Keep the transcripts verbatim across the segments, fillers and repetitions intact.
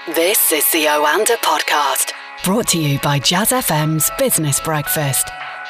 This is the Oanda Podcast, brought to you by Jazz F M's Business Breakfast.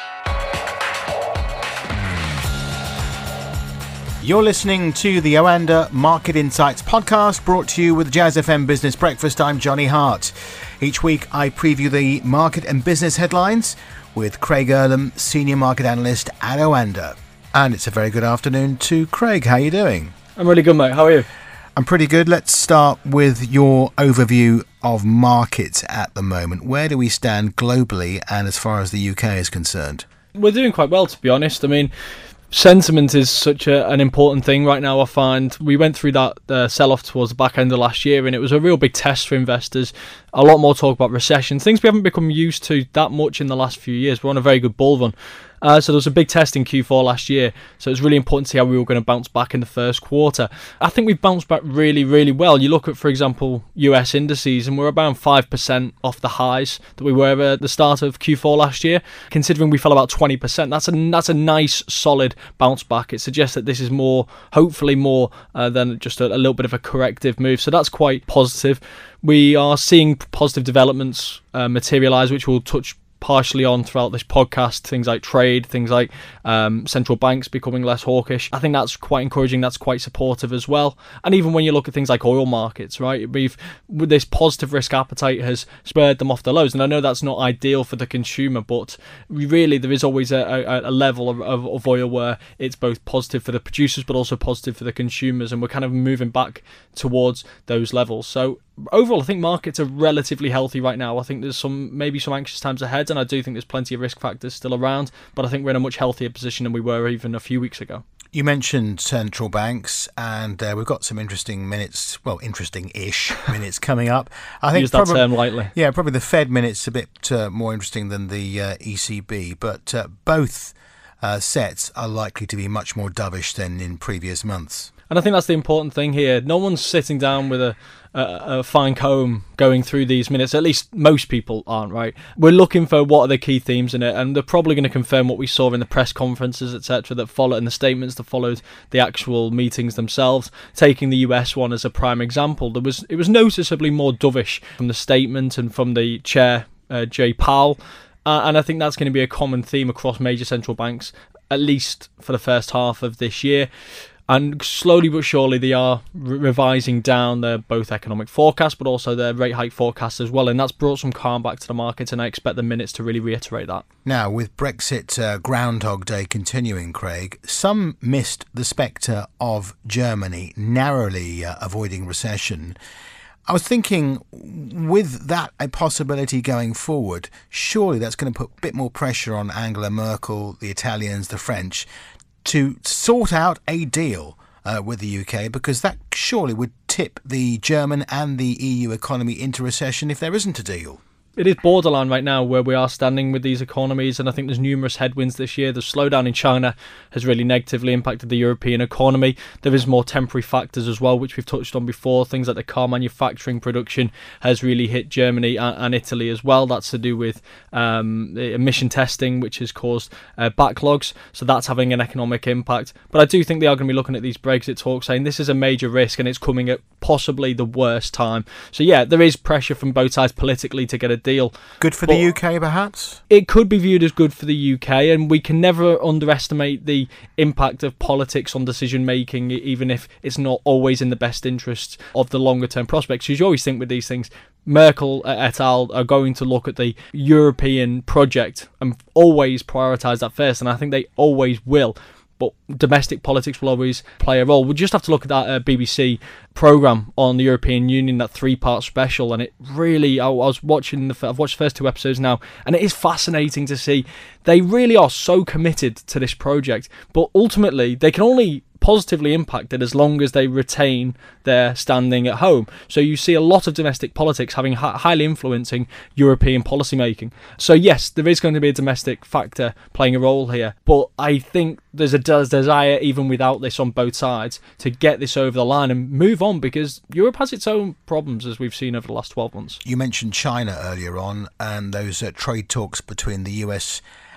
You're listening to the Oanda Market Insights Podcast, brought to you with Jazz F M Business Breakfast. I'm Johnny Hart. Each week I preview the market and business headlines with Craig Erlam, Senior Market Analyst at Oanda. And it's a very good afternoon to Craig. How are you doing? I'm really good, mate. How are you? I'm pretty good. Let's start with your overview of markets at the moment. Where do we stand globally and as far as the U K is concerned? We're doing quite well, to be honest. I mean, sentiment is such a, an important thing right now, I find. We went through that uh, sell-off towards the back end of last year, and it was a real big test for investors. A lot more talk about recession, things we haven't become used to that much in the last few years. We're on a very good bull run. Uh, so there was a big test in Q four last year, so it's really important to see how we were going to bounce back in the first quarter. I think we've bounced back really, really well. You look at, for example, U S indices, and we're about five percent off the highs that we were at the start of Q four last year. Considering we fell about twenty percent, that's a, that's a nice, solid bounce back. It suggests that this is more, hopefully more uh, than just a, a little bit of a corrective move, so that's quite positive. We are seeing positive developments uh, materialise, which we'll touch partially on throughout this podcast, things like trade, things like um, central banks becoming less hawkish. I think that's quite encouraging, that's quite supportive as well. And even when you look at things like oil markets, right, we've with this positive risk appetite has spurred them off the lows. And I know that's not ideal for the consumer, but really there is always a, a, a level of, of, of oil where it's both positive for the producers but also positive for the consumers, and we're kind of moving back towards those levels. So overall, I think markets are relatively healthy right now. I think there's some maybe some anxious times ahead, and I do think there's plenty of risk factors still around, but I think we're in a much healthier position than we were even a few weeks ago. You mentioned central banks, and uh, we've got some interesting minutes, well, interesting-ish minutes coming up. I think Use that probably, term lightly. Yeah, probably the Fed minute's a bit uh, more interesting than the uh, E C B, but uh, both uh, sets are likely to be much more dovish than in previous months. And I think that's the important thing here. No one's sitting down with a, a, a fine comb going through these minutes. At least most people aren't, right? We're looking for what are the key themes in it, and they're probably going to confirm what we saw in the press conferences, et cetera, that followed, and the statements that followed the actual meetings themselves. Taking the U S one as a prime example, there was it was noticeably more dovish from the statement and from the chair, uh, Jay Powell. Uh, and I think that's going to be a common theme across major central banks, at least for the first half of this year. And slowly but surely they are re- revising down their both economic forecast but also their rate hike forecast as well, and that's brought some calm back to the market, and I expect the minutes to really reiterate that. Now, with Brexit uh, Groundhog Day continuing, Craig, some missed the spectre of Germany narrowly uh, avoiding recession. I was thinking, with that a possibility going forward, surely that's going to put a bit more pressure on Angela Merkel, the Italians, the French, to sort out a deal uh, with the U K, because that surely would tip the German and the E U economy into recession if there isn't a deal. It is borderline right now where we are standing with these economies, and I think there's numerous headwinds this year. The slowdown in China has really negatively impacted the European economy. There is more temporary factors as well, which we've touched on before. Things like the car manufacturing production has really hit Germany and, and Italy as well. That's to do with um, emission testing, which has caused uh, backlogs. So that's having an economic impact. But I do think they are going to be looking at these Brexit talks, saying this is a major risk and it's coming at possibly the worst time. So yeah, there is pressure from both sides politically to get a deal. Good for but the U K, perhaps? It could be viewed as good for the U K, and we can never underestimate the impact of politics on decision making, even if it's not always in the best interests of the longer term prospects. Because you always think with these things, Merkel et al. Are going to look at the European project and always prioritise that first, and I think they always will. But domestic politics will always play a role. We just have to look at that uh, B B C programme on the European Union, that three-part special, and it really, I, I was watching, the, I've watched the first two episodes now, and it is fascinating to see. They really are so committed to this project, but ultimately they can only positively impacted as long as they retain their standing at home. So you see a lot of domestic politics having hi- highly influencing European policy making. So yes, there is going to be a domestic factor playing a role here, but I think there's a desire, even without this on both sides, to get this over the line and move on, because Europe has its own problems, as we've seen over the last twelve months. You mentioned China earlier on, and those uh, trade talks between the U S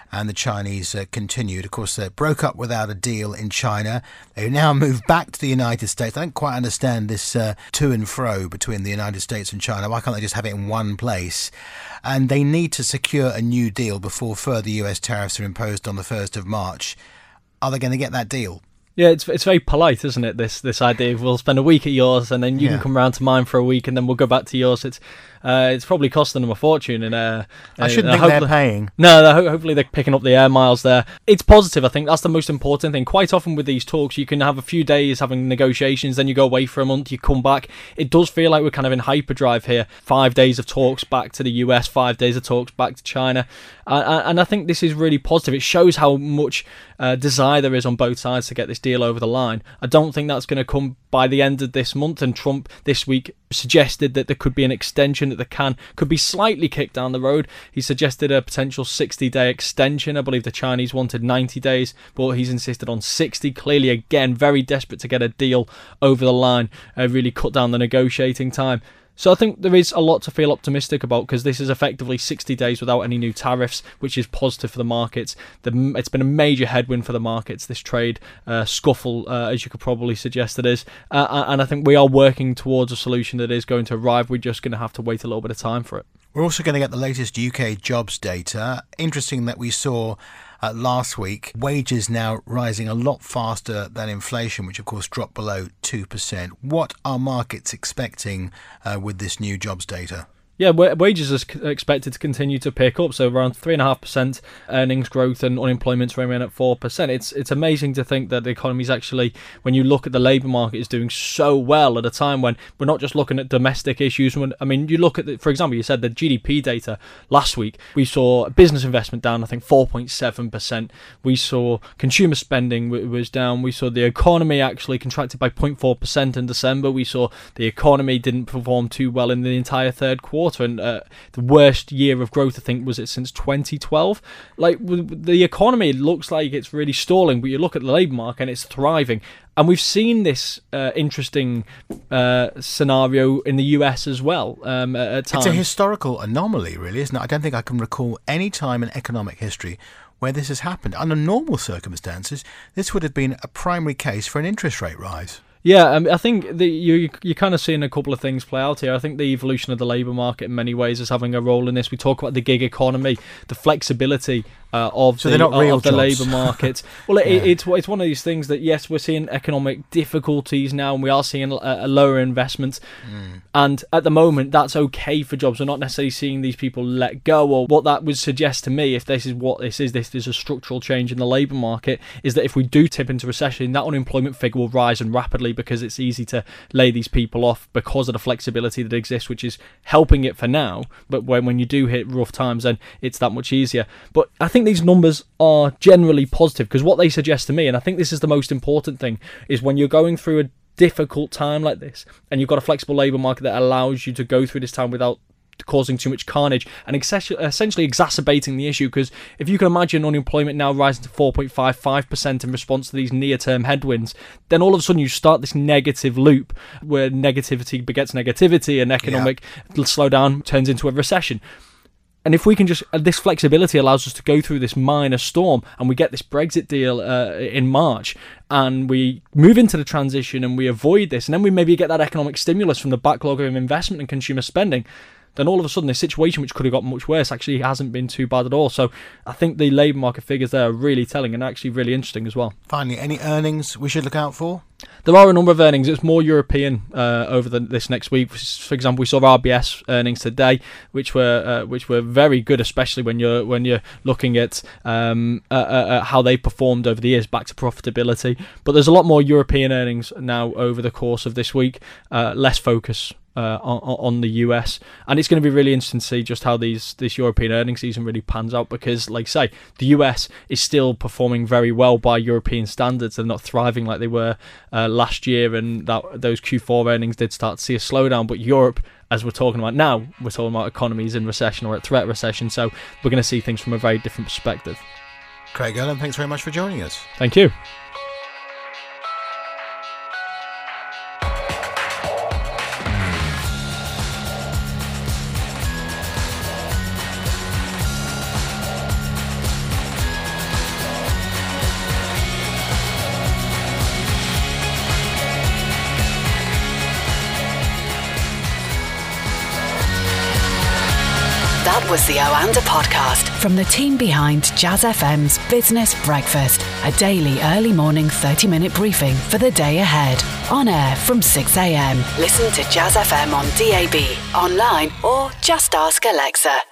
and the Chinese uh, continued. Of course, they broke up without a deal in China. They've now moved back to the United States. I don't quite understand this uh, to and fro between the United States and China. Why can't they just have it in one place? And they need to secure a new deal before further U S tariffs are imposed on the first of March. Are they going to get that deal? Yeah, it's it's very polite, isn't it? This this idea of we'll spend a week at yours and then you yeah. can come round to mine for a week and then we'll go back to yours. It's uh, it's probably costing them a fortune. And uh, I shouldn't uh, think they're paying. No, they're, hopefully they're picking up the air miles there. It's positive. I think that's the most important thing. Quite often with these talks, you can have a few days having negotiations, then you go away for a month, you come back. It does feel like we're kind of in hyperdrive here. Five days of talks back to the U S, five days of talks back to China, uh, and I think this is really positive. It shows how much uh, desire there is on both sides to get this deal over the line. I don't think that's going to come by the end of this month, and Trump this week suggested that there could be an extension, that the can could be slightly kicked down the road. He suggested a potential sixty-day extension. I believe the Chinese wanted ninety days, but he's insisted on sixty. Clearly, again, very desperate to get a deal over the line, uh, really cut down the negotiating time. So I think there is a lot to feel optimistic about, because this is effectively sixty days without any new tariffs, which is positive for the markets. The, it's been a major headwind for the markets, this trade uh, scuffle, uh, as you could probably suggest it is. Uh, and I think we are working towards a solution that is going to arrive. We're just going to have to wait a little bit of time for it. We're also going to get the latest U K jobs data. Interesting that we saw Uh, last week, wages now rising a lot faster than inflation, which of course dropped below two percent. What are markets expecting uh, with this new jobs data? Yeah, wages are expected to continue to pick up, so around three point five percent earnings growth, and unemployment's remaining at four percent. It's it's amazing to think that the economy is actually, when you look at the labour market, is doing so well at a time when we're not just looking at domestic issues. When I mean, you look at, the, for example, you said the G D P data last week, we saw business investment down, I think, four point seven percent. We saw consumer spending was down. We saw the economy actually contracted by zero point four percent in December. We saw the economy didn't perform too well in the entire third quarter. And uh, the worst year of growth, I think, was it since twenty twelve. Like, the economy looks like it's really stalling, but you look at the labour market and it's thriving. And we've seen this uh, interesting uh, scenario in the U S as well um, at, at times. It's a historical anomaly, really, isn't it? I don't think I can recall any time in economic history where this has happened. Under normal circumstances, this would have been a primary case for an interest rate rise. Yeah, um, I think the, you, you're kind of seeing a couple of things play out here. I think the evolution of the labour market in many ways is having a role in this. We talk about the gig economy, the flexibility uh, of so the, not real of the jobs. labour market. Well, it, yeah. it's it's one of these things that, yes, we're seeing economic difficulties now, and we are seeing a, a lower investment. Mm. And at the moment, that's okay for jobs. We're not necessarily seeing these people let go. Or what that would suggest to me, if this is what this is, this is a structural change in the labour market, is that if we do tip into recession, that unemployment figure will rise and rapidly, because it's easy to lay these people off because of the flexibility that exists, which is helping it for now. But when, when you do hit rough times, then it's that much easier. But I think these numbers are generally positive, because what they suggest to me, and I think this is the most important thing, is when you're going through a difficult time like this, and you've got a flexible labour market that allows you to go through this time without causing too much carnage and essentially exacerbating the issue. Because if you can imagine unemployment now rising to four point five five percent in response to these near-term headwinds, then all of a sudden you start this negative loop where negativity begets negativity, and economic yeah. slowdown turns into a recession. And if we can just, this flexibility allows us to go through this minor storm, and we get this Brexit deal uh, in March, and we move into the transition and we avoid this, and then we maybe get that economic stimulus from the backlog of investment and consumer spending, then all of a sudden this situation, which could have got much worse, actually hasn't been too bad at all. So I think the labour market figures there are really telling, and actually really interesting as well. Finally, any earnings we should look out for? There are a number of earnings. It's more European uh, over the, this next week. For example, we saw R B S earnings today, which were uh, which were very good, especially when you're when you're looking at um, uh, uh, how they performed over the years back to profitability. But there's a lot more European earnings now over the course of this week. Uh, less focus Uh, on, on the U S, and it's going to be really interesting to see just how these this European earnings season really pans out, because, like I say, the U S is still performing very well by European standards. They're not thriving like they were uh, last year, and that those Q four earnings did start to see a slowdown. But Europe, as we're talking about now, we're talking about economies in recession or at threat recession, so we're going to see things from a very different perspective. Craig Erlam, thanks very much for joining us. Thank you. That was the Oanda podcast from the team behind Jazz F M's Business Breakfast, a daily early morning thirty minute briefing for the day ahead. On air from six a.m. Listen to Jazz F M on D A B, online, or just ask Alexa.